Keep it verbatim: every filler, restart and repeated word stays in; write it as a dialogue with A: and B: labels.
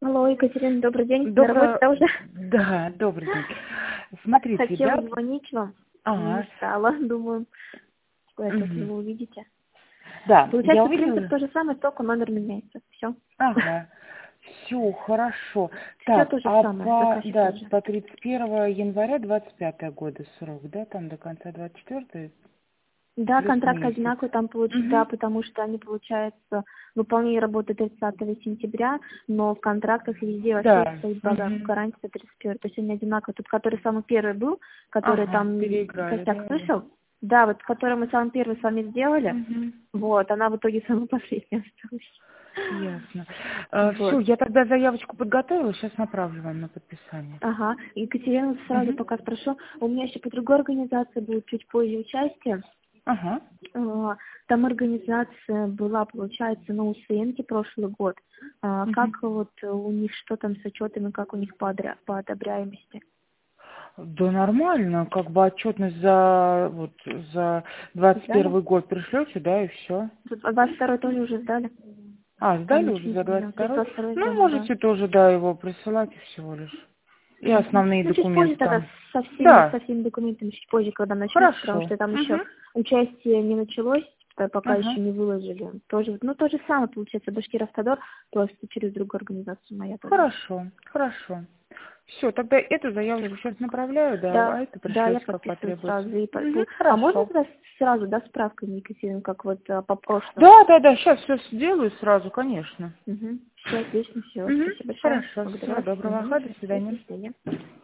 A: Алло, Екатерина, добрый день. На
B: Доброе...
A: работе уже?
B: Да, добрый день. Смотрите,
A: Хотела
B: да?
A: звонить вам.
B: Ага.
A: Не стала, думаю, что это
B: Мгм.
A: вы увидите.
B: Да, я
A: Получается, принцип
B: увидела.
A: то же самое, только номер меняется. Все.
B: Ага. Все, хорошо.
A: Все
B: Так,
A: то же
B: а
A: самое,
B: по,
A: заказчик
B: да,
A: тоже.
B: по тридцать первого января двадцать пятого года срок, да, там до конца двадцать четвёртого
A: Да,
B: плюс
A: контракт
B: месяц.
A: одинаковый там получится, да,
B: Угу.
A: потому что они, получается, выполнение работы тридцатого сентября, но в контрактах везде во всех
B: Да.
A: стоит бага-
B: Угу.
A: гарантия до тридцать первого. То есть они одинаковые. Тут, который самый первый был, который
B: Ага,
A: там
B: переиграли,
A: косяк
B: да, его?
A: слышал, да, вот который мы самый первый с вами сделали,
B: Угу.
A: вот, она в итоге самая последняя осталась.
B: Ясно. Все,
A: Вот.
B: я тогда заявочку подготовила, сейчас направлю вам на подписание.
A: Ага. Екатерина, сразу
B: Угу.
A: пока спрошу. У меня еще по другой организации будет чуть позже участие.
B: Ага.
A: А, Там организация была, получается, на УСНке прошлый год. А,
B: Угу.
A: Как вот у них, что там с отчетами, как у них по, одра- по одобряемости?
B: Да нормально, как бы отчетность за вот за двадцать
A: Сдали?
B: первый год пришлете, да, и все.
A: двадцать второй тоже уже сдали?
B: А,
A: Там
B: сдали уже
A: ничего не
B: за двадцать
A: поменялось.
B: второй?
A: двадцать второй
B: Ну,
A: сдали, да.
B: можете тоже, да, его присылать всего лишь. И
A: Мгм.
B: основные
A: Ну, чуть позже
B: документы
A: тогда
B: там.
A: со всеми,
B: Да,
A: со всеми документами, чуть позже, когда начнется, потому
B: хорошо.
A: что там еще
B: Угу.
A: участие не началось, п- пока
B: Ага.
A: еще не выложили. Тоже, ну, то же самое, получается, Башкиростадор, просто через другую организацию моя тоже.
B: Хорошо, хорошо. Все, тогда эту
A: Всё,
B: заявочку сейчас
A: Екатерина.
B: направляю, да,
A: Да,
B: а это
A: да, я
B: пришлете, как
A: подписываю сразу.
B: потребуется.
A: И по-
B: Угу,
A: пол- а можно
B: хорошо.
A: тогда сразу, да, справка, Екатерина, как вот а, по прошлым?
B: Да, да, да, сейчас все сделаю сразу, конечно.
A: Угу. Все, отлично, все.
B: Угу,
A: Спасибо большое.
B: хорошо,
A: Благодарю
B: всего
A: вас.
B: доброго,
A: Угу.
B: ага, до
A: Все, до
B: свидания.
A: свидания.